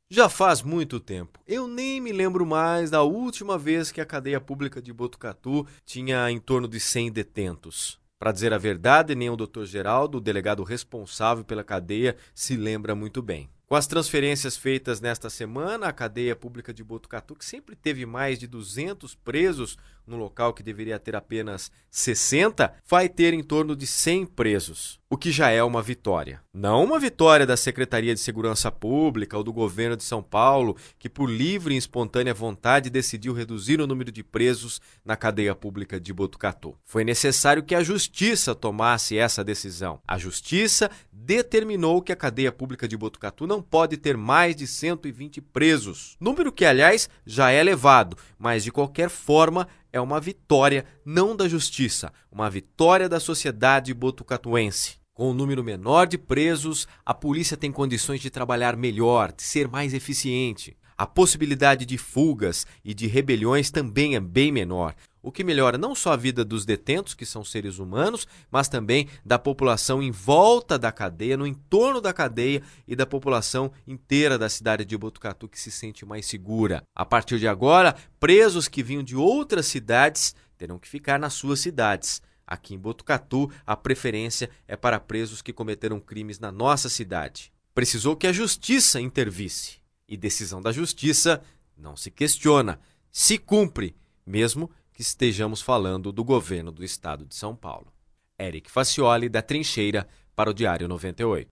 Já faz muito tempo. Eu nem me lembro mais da última vez que a cadeia pública de Botucatu tinha em torno de 100 detentos. Para dizer a verdade, nem o Dr. Geraldo, o delegado responsável pela cadeia, se lembra muito bem. Com as transferências feitas nesta semana, a cadeia pública de Botucatu, que sempre teve mais de 200 presos, num local que deveria ter apenas 60, vai ter em torno de 100 presos, o que já é uma vitória. Não uma vitória da Secretaria de Segurança Pública ou do governo de São Paulo, que por livre e espontânea vontade decidiu reduzir o número de presos na cadeia pública de Botucatu. Foi necessário que a Justiça tomasse essa decisão. A Justiça determinou que a cadeia pública de Botucatu não pode ter mais de 120 presos. Número que, aliás, já é elevado, mas de qualquer forma é uma vitória não da Justiça, uma vitória da sociedade botucatuense. Com um número menor de presos, a polícia tem condições de trabalhar melhor, de ser mais eficiente. A possibilidade de fugas e de rebeliões também é bem menor, o que melhora não só a vida dos detentos, que são seres humanos, mas também da população em volta da cadeia, no entorno da cadeia e da população inteira da cidade de Botucatu, que se sente mais segura. A partir de agora, presos que vinham de outras cidades terão que ficar nas suas cidades. Aqui em Botucatu, a preferência é para presos que cometeram crimes na nossa cidade. Precisou que a Justiça intervisse. E decisão da Justiça não se questiona, se cumpre, mesmo que estejamos falando do governo do estado de São Paulo. Eric Facioli, da Trincheira, para o Diário 98.